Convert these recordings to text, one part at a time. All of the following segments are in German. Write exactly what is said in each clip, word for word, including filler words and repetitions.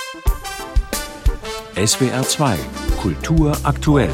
S W R zwei Kultur aktuell.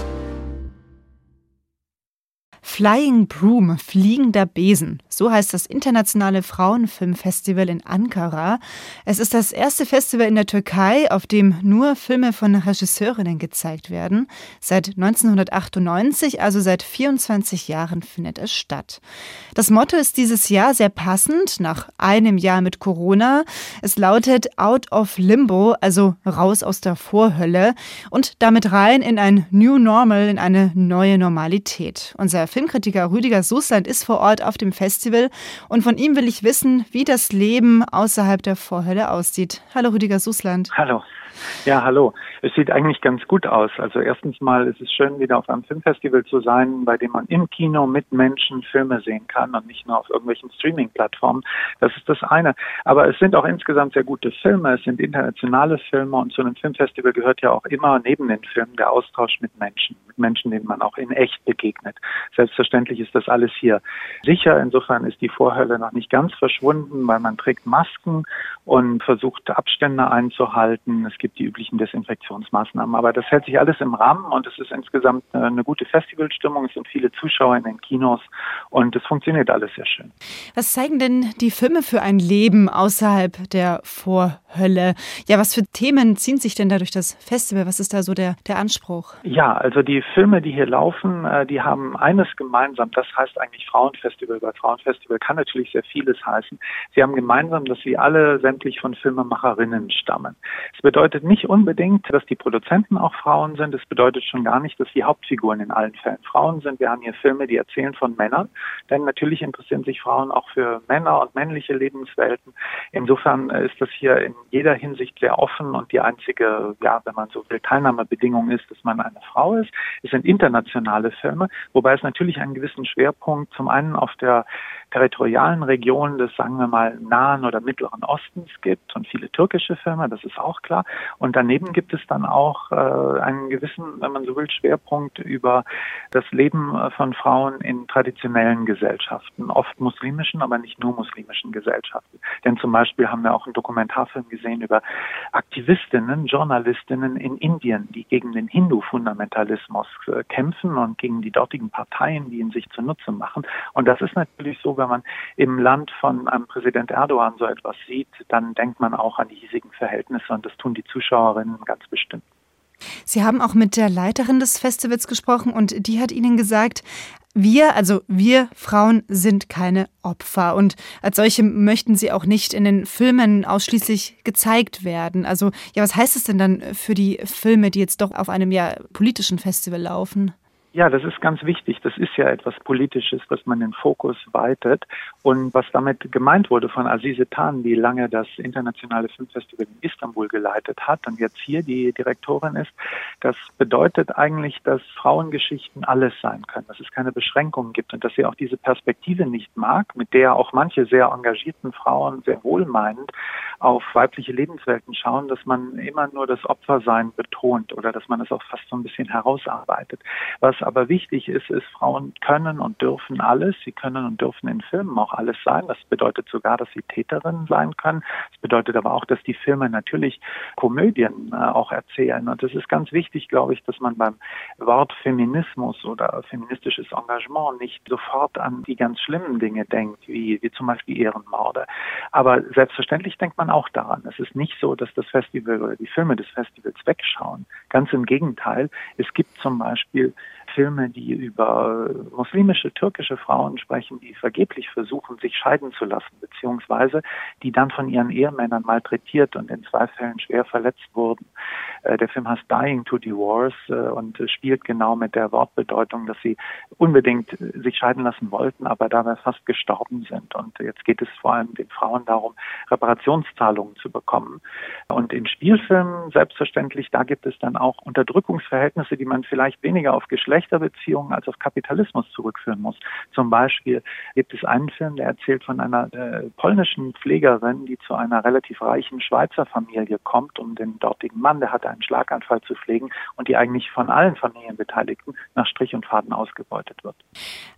Flying Broom, fliegender Besen. So heißt das internationale Frauenfilmfestival in Ankara. Es ist das erste Festival in der Türkei, auf dem nur Filme von Regisseurinnen gezeigt werden. Seit neunzehnhundertachtundneunzig, also seit vierundzwanzig Jahren, findet es statt. Das Motto ist dieses Jahr sehr passend, nach einem Jahr mit Corona. Es lautet Out of Limbo, also raus aus der Vorhölle und damit rein in ein New Normal, in eine neue Normalität. Unser Filmkritiker Rüdiger Sussland ist vor Ort auf dem Festival und von ihm will ich wissen, wie das Leben außerhalb der Vorhölle aussieht. Hallo Rüdiger Sussland. Hallo. Ja, hallo. Es sieht eigentlich ganz gut aus. Also erstens mal ist es schön, wieder auf einem Filmfestival zu sein, bei dem man im Kino mit Menschen Filme sehen kann und nicht nur auf irgendwelchen Streaming-Plattformen. Das ist das eine. Aber es sind auch insgesamt sehr gute Filme. Es sind internationale Filme und zu einem Filmfestival gehört ja auch immer neben den Filmen der Austausch mit Menschen, mit Menschen, denen man auch in echt begegnet. Selbstverständlich ist das alles hier sicher. Insofern ist die Vorhölle noch nicht ganz verschwunden, weil man trägt Masken und versucht Abstände einzuhalten. Es gibt die üblichen Desinfektionsmaßnahmen. Aber das hält sich alles im Rahmen und es ist insgesamt eine gute Festivalstimmung. Es sind viele Zuschauer in den Kinos und es funktioniert alles sehr schön. Was zeigen denn die Filme für ein Leben außerhalb der Vorhölle? Ja, was für Themen ziehen sich denn da durch das Festival? Was ist da so der, der Anspruch? Ja, also die Filme, die hier laufen, die haben eines gemeinsam. Das heißt eigentlich Frauenfestival, weil Frauenfestival kann natürlich sehr vieles heißen. Sie haben gemeinsam, dass sie alle sämtlich von Filmemacherinnen stammen. Es bedeutet nicht unbedingt, dass die Produzenten auch Frauen sind. Es bedeutet schon gar nicht, dass die Hauptfiguren in allen Fällen Frauen sind. Wir haben hier Filme, die erzählen von Männern, denn natürlich interessieren sich Frauen auch für Männer und männliche Lebenswelten. Insofern ist das hier in jeder Hinsicht sehr offen und die einzige, ja, wenn man so will, Teilnahmebedingung ist, dass man eine Frau ist. Es sind internationale Filme, wobei es natürlich einen gewissen Schwerpunkt zum einen auf der territorialen Region des, sagen wir mal, Nahen oder Mittleren Ostens gibt und viele türkische Filme, das ist auch klar. Und daneben gibt es dann auch äh, einen gewissen, wenn man so will, Schwerpunkt über das Leben von Frauen in traditionellen Gesellschaften, oft muslimischen, aber nicht nur muslimischen Gesellschaften. Denn zum Beispiel haben wir auch einen Dokumentarfilm gesehen über Aktivistinnen, Journalistinnen in Indien, die gegen den Hindu-Fundamentalismus äh, kämpfen und gegen die dortigen Parteien, die ihn sich zunutze machen. Und das ist natürlich so, wenn man im Land von einem Präsident Erdogan so etwas sieht, dann denkt man auch an die hiesigen Verhältnisse und das tun die Zuschauerinnen ganz bestimmt. Sie haben auch mit der Leiterin des Festivals gesprochen und die hat Ihnen gesagt, wir, also wir Frauen sind keine Opfer und als solche möchten sie auch nicht in den Filmen ausschließlich gezeigt werden. Also ja, was heißt es denn dann für die Filme, die jetzt doch auf einem ja politischen Festival laufen? Ja, das ist ganz wichtig. Das ist ja etwas Politisches, dass man den Fokus weitet. Und was damit gemeint wurde von Azize Tan, die lange das internationale Filmfestival in Istanbul geleitet hat und jetzt hier die Direktorin ist, das bedeutet eigentlich, dass Frauengeschichten alles sein können, dass es keine Beschränkungen gibt und dass sie auch diese Perspektive nicht mag, mit der auch manche sehr engagierten Frauen sehr wohlmeinend auf weibliche Lebenswelten schauen, dass man immer nur das Opfersein betont oder dass man es auch fast so ein bisschen herausarbeitet. Was aber wichtig ist, ist, Frauen können und dürfen alles. Sie können und dürfen in Filmen auch alles sein. Das bedeutet sogar, dass sie Täterinnen sein können. Das bedeutet aber auch, dass die Filme natürlich Komödien äh, auch erzählen. Und es ist ganz wichtig, glaube ich, dass man beim Wort Feminismus oder feministisches Engagement nicht sofort an die ganz schlimmen Dinge denkt, wie, wie zum Beispiel Ehrenmorde. Aber selbstverständlich denkt man auch daran. Es ist nicht so, dass das Festival oder die Filme des Festivals wegschauen. Ganz im Gegenteil. Es gibt zum Beispiel Filme, die über muslimische, türkische Frauen sprechen, die vergeblich versuchen, sich scheiden zu lassen, beziehungsweise die dann von ihren Ehemännern malträtiert und in zwei Fällen schwer verletzt wurden. Der Film heißt Dying to Divorce und spielt genau mit der Wortbedeutung, dass sie unbedingt sich scheiden lassen wollten, aber dabei fast gestorben sind. Und jetzt geht es vor allem den Frauen darum, Reparationszahlungen zu bekommen. Und in Spielfilmen, selbstverständlich, da gibt es dann auch Unterdrückungsverhältnisse, die man vielleicht weniger auf Geschlechterbeziehungen als auf Kapitalismus zurückführen muss. Zum Beispiel gibt es einen Film, der erzählt von einer äh, polnischen Pflegerin, die zu einer relativ reichen Schweizer Familie kommt, um den dortigen Mann, der hatte einen Schlaganfall, zu pflegen und die eigentlich von allen Familienbeteiligten nach Strich und Faden ausgebeutet wird.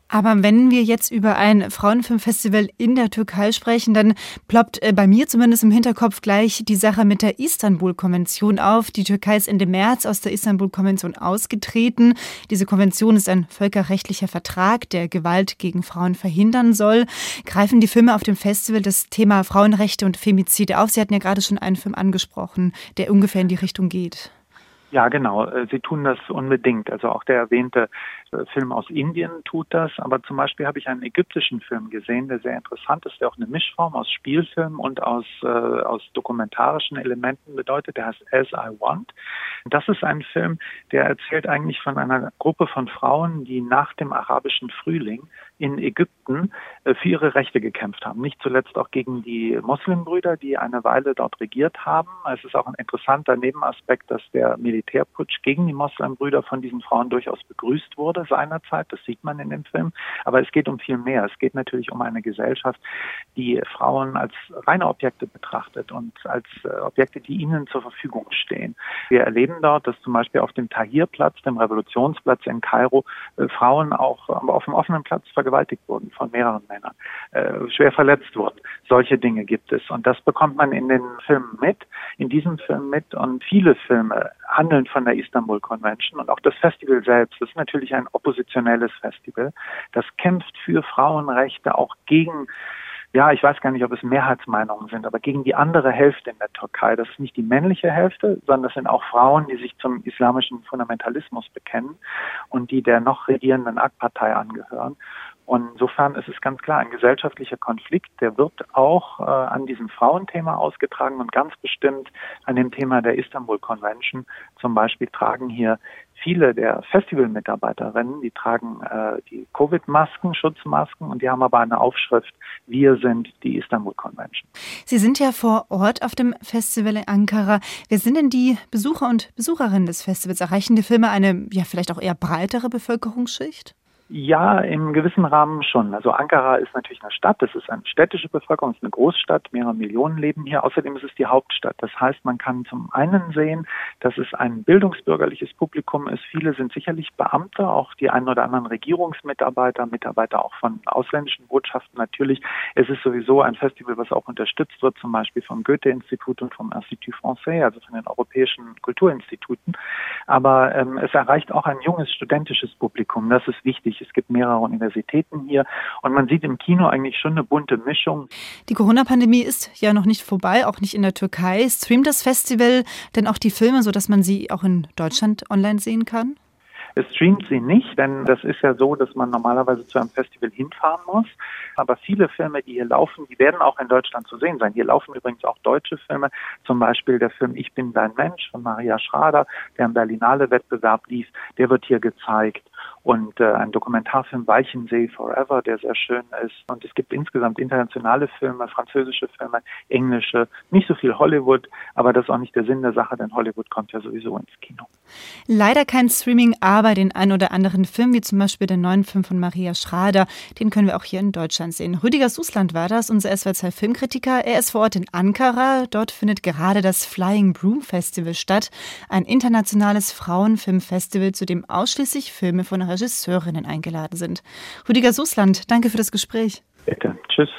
Aber wenn wir jetzt über ein Frauenfilmfestival in der Türkei sprechen, dann ploppt äh, bei mir zumindest im Hinterkopf gleich die Sache mit der Istanbul-Konvention auf. Die Türkei ist Ende März aus der Istanbul-Konvention ausgetreten. Diese Konvention ist ein völkerrechtlicher Vertrag, der Gewalt gegen Frauen verhindern soll. Greifen die Filme auf dem Festival das Thema Frauenrechte und Femizide auf? Sie hatten ja gerade schon einen Film angesprochen, der ungefähr in die Richtung geht. Ja, genau. Sie tun das unbedingt. Also auch der erwähnte Film aus Indien tut das. Aber zum Beispiel habe ich einen ägyptischen Film gesehen, der sehr interessant ist, der auch eine Mischform aus Spielfilm und aus, äh, aus dokumentarischen Elementen bedeutet. Der heißt As I Want. Das ist ein Film, der erzählt eigentlich von einer Gruppe von Frauen, die nach dem arabischen Frühling in Ägypten äh, für ihre Rechte gekämpft haben. Nicht zuletzt auch gegen die Muslimbrüder, die eine Weile dort regiert haben. Es ist auch ein interessanter Nebenaspekt, dass der Militärputsch gegen die Muslimbrüder von diesen Frauen durchaus begrüßt wurde seinerzeit. Das sieht man in dem Film. Aber es geht um viel mehr. Es geht natürlich um eine Gesellschaft, die Frauen als reine Objekte betrachtet und als äh, Objekte, die ihnen zur Verfügung stehen. Wir erleben dort, dass zum Beispiel auf dem Tahrir-Platz, dem Revolutionsplatz in Kairo, äh, Frauen auch äh, auf dem offenen Platz vergewaltigt wurden von mehreren Männern, äh, schwer verletzt wurden. Solche Dinge gibt es. Und das bekommt man in den Filmen mit, in diesem Film mit. Und viele Filme handeln von der Istanbul Convention. Und auch das Festival selbst, das ist natürlich ein oppositionelles Festival. Das kämpft für Frauenrechte, auch gegen, ja, ich weiß gar nicht, ob es Mehrheitsmeinungen sind, aber gegen die andere Hälfte in der Türkei. Das ist nicht die männliche Hälfte, sondern das sind auch Frauen, die sich zum islamischen Fundamentalismus bekennen und die der noch regierenden A K P-Partei angehören. Und insofern ist es ganz klar, ein gesellschaftlicher Konflikt, der wird auch äh, an diesem Frauenthema ausgetragen und ganz bestimmt an dem Thema der Istanbul Convention. Zum Beispiel tragen hier viele der Festivalmitarbeiterinnen, die tragen äh, die Covid-Masken, Schutzmasken, und die haben aber eine Aufschrift: Wir sind die Istanbul Convention. Sie sind ja vor Ort auf dem Festival in Ankara. Wer sind denn die Besucher und Besucherinnen des Festivals? Erreichen die Filme eine, ja, vielleicht auch eher breitere Bevölkerungsschicht? Ja, im gewissen Rahmen schon. Also Ankara ist natürlich eine Stadt, das ist eine städtische Bevölkerung, es ist eine Großstadt, mehrere Millionen leben hier. Außerdem ist es die Hauptstadt. Das heißt, man kann zum einen sehen, dass es ein bildungsbürgerliches Publikum ist. Viele sind sicherlich Beamte, auch die einen oder anderen Regierungsmitarbeiter, Mitarbeiter auch von ausländischen Botschaften natürlich. Es ist sowieso ein Festival, was auch unterstützt wird, zum Beispiel vom Goethe-Institut und vom Institut Français, also von den europäischen Kulturinstituten. Aber ähm, es erreicht auch ein junges studentisches Publikum. Das ist wichtig. Es gibt mehrere Universitäten hier und man sieht im Kino eigentlich schon eine bunte Mischung. Die Corona-Pandemie ist ja noch nicht vorbei, auch nicht in der Türkei. Streamt das Festival denn auch die Filme, sodass man sie auch in Deutschland online sehen kann? Es streamt sie nicht, denn das ist ja so, dass man normalerweise zu einem Festival hinfahren muss. Aber viele Filme, die hier laufen, die werden auch in Deutschland zu sehen sein. Hier laufen übrigens auch deutsche Filme, zum Beispiel der Film Ich bin dein Mensch von Maria Schrader, der im Berlinale-Wettbewerb lief, der wird hier gezeigt. Und äh, ein Dokumentarfilm Weichensee Forever, der sehr schön ist. Und es gibt insgesamt internationale Filme, französische Filme, englische, nicht so viel Hollywood, aber das ist auch nicht der Sinn der Sache, denn Hollywood kommt ja sowieso ins Kino. Leider kein Streaming, aber den ein oder anderen Film, wie zum Beispiel den neuen Film von Maria Schrader, den können wir auch hier in Deutschland sehen. Rüdiger Sußland war das, unser S W R zwei Filmkritiker. Er ist vor Ort in Ankara. Dort findet gerade das Flying Broom Festival statt, ein internationales Frauenfilmfestival, zu dem ausschließlich Filme von Regisseurinnen eingeladen sind. Rüdiger Sußland, danke für das Gespräch. Bitte. Tschüss.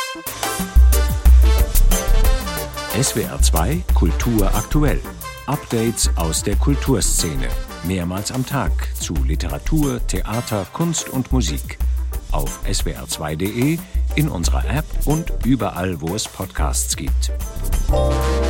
S W R zwei Kultur aktuell. Updates aus der Kulturszene. Mehrmals am Tag zu Literatur, Theater, Kunst und Musik. Auf S W R zwei Punkt de, in unserer App und überall, wo es Podcasts gibt.